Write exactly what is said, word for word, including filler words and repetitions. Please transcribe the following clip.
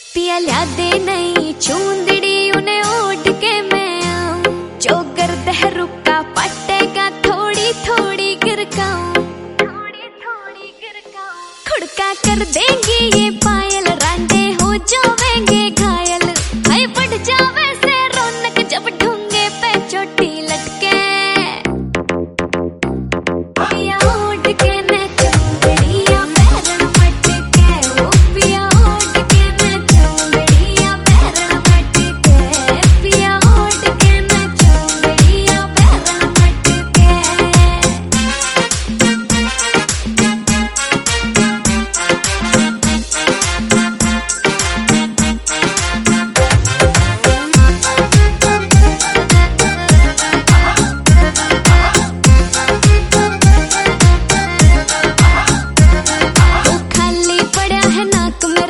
पिया ल्या दे नहीं चूंदड़ी उन्हें ओढ़ के मैं आऊं, जो गर्द है रुका पटेगा थोड़ी थोड़ी गिरकाऊं, थोड़ी थोड़ी गिरकाऊं। खुड़का कर देंगी ये पायल, रांडे हो जावेंगे घायल, हाय बढ़ जावे से रौनक जब ढूंगे पे चोटी लटके। पिया ओढ़ के मैं चूंदड़िया पैरन पटके, ओ पिया ओढ़ के मैं चूंदड़िया पैरन पटके, पिया ओढ़ के मैं चूंदड़िया पैरन पटके। खाली पड़ा है नाक में